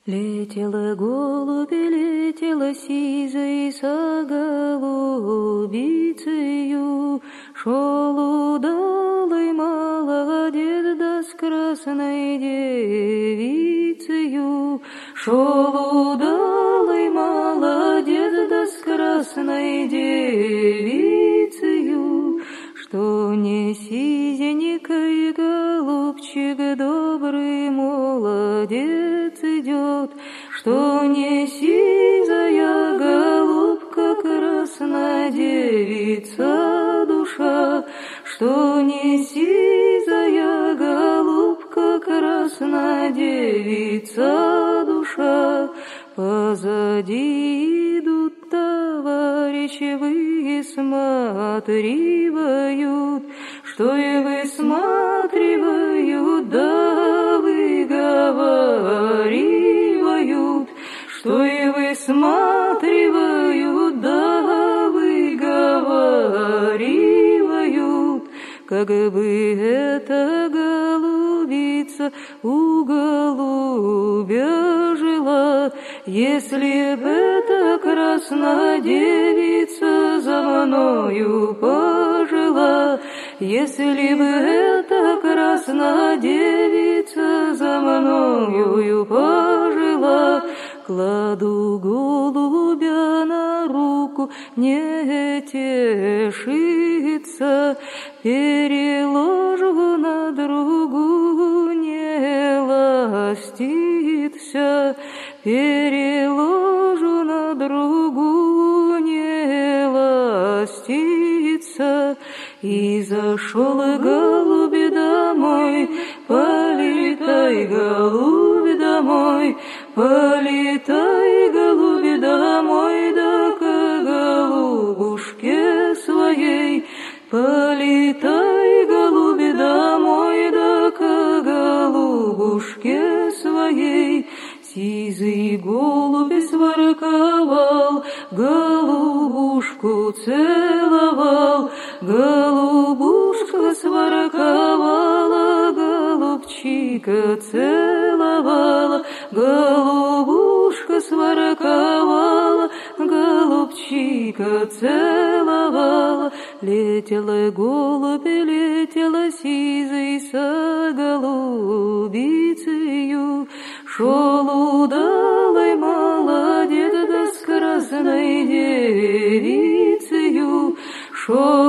Летела голубь, летела сизой со голубицею, шел удалый молодец, да с красной девицею. Шел удалый молодец, да с красной девицею. Что не сизенький голубчик, добрый молодец идет, что не сизая голубка, красная девица душа, что не сизая голубка, красная девица душа. Позади идут товарищи, высматривают, что и высматривают, да выговаривают, что и высматривают, да выговаривают, как бы эта голубица у голубя жила, если б эта красная девица за мною пожила, если бы эта красная девица за мною пожила. Кладу голубя на руку, не тешится, переложу на другую, не ластится, переложу на другую, не ластится. И зашел голубь домой, полетай, голубь, домой, полетай, голубь, домой, да к голубушке своей. Полетай, голубь, домой, да к голубушке своей. Сизый голубь сворковал, голубушку целовал, голубушка сворковала, голубчика целовала, голубушка сворковала, голубчика целовала. Летела голубь, летела сизый со голубицею, шел удалый молодец, да с красной девицею. Шел